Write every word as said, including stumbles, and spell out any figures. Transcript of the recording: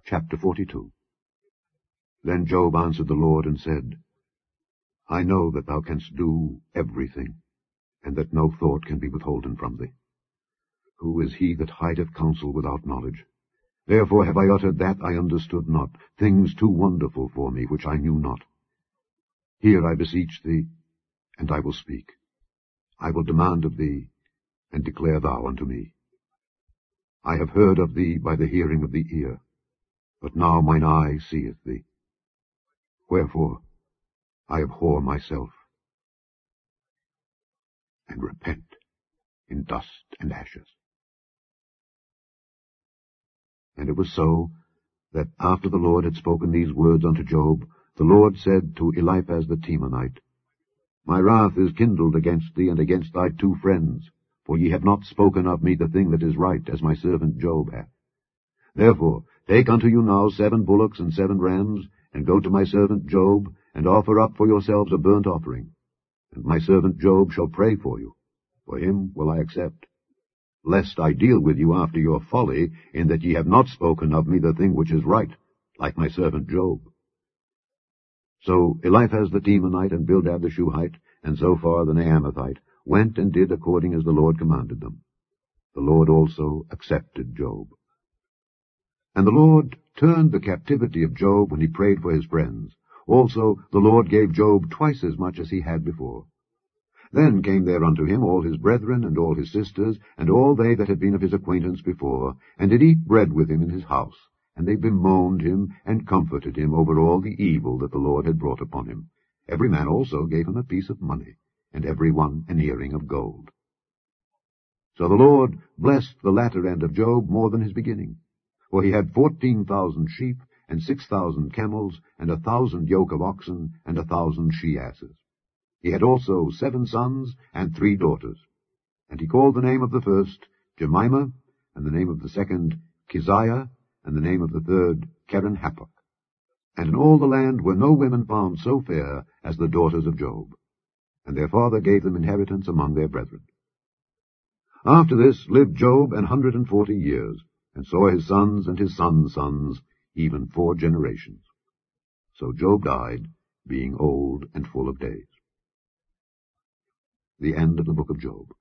Chapter forty-two. Then Job answered the Lord and said, I know that thou canst do everything, and that no thought can be withholden from thee. Who is he that hideth counsel without knowledge? Therefore have I uttered that I understood not, things too wonderful for me, which I knew not. Hear, I beseech thee, and I will speak. I will demand of thee, and declare thou unto me. I have heard of thee by the hearing of the ear, but now mine eye seeth thee. Wherefore I abhor myself, and repent in dust and ashes. And it was so, that after the Lord had spoken these words unto Job, the Lord said to Eliphaz the Temanite, My wrath is kindled against thee and against thy two friends, for ye have not spoken of me the thing that is right, as my servant Job hath. Therefore take unto you now seven bullocks and seven rams, and go to my servant Job, and offer up for yourselves a burnt offering. And my servant Job shall pray for you. For him will I accept. Lest I deal with you after your folly, in that ye have not spoken of me the thing which is right, like my servant Job. So Eliphaz the Temanite, and Bildad the Shuhite, and Zophar the Naamathite, went and did according as the Lord commanded them. The Lord also accepted Job. And the Lord turned the captivity of Job when he prayed for his friends. Also the Lord gave Job twice as much as he had before. Then came there unto him all his brethren, and all his sisters, and all they that had been of his acquaintance before, and did eat bread with him in his house. And they bemoaned him, and comforted him over all the evil that the Lord had brought upon him. Every man also gave him a piece of money, and every one an earring of gold. So the Lord blessed the latter end of Job more than his beginning. For he had fourteen thousand sheep, and six thousand camels, and a thousand yoke of oxen, and a thousand she-asses. He had also seven sons and three daughters. And he called the name of the first Jemimah, and the name of the second Keziah, and the name of the third Keren-Happuch. And in all the land were no women found so fair as the daughters of Job. And their father gave them inheritance among their brethren. After this lived Job an hundred and forty years, and saw his sons and his sons' sons, even four generations. So Job died, being old and full of days. The end of the book of Job.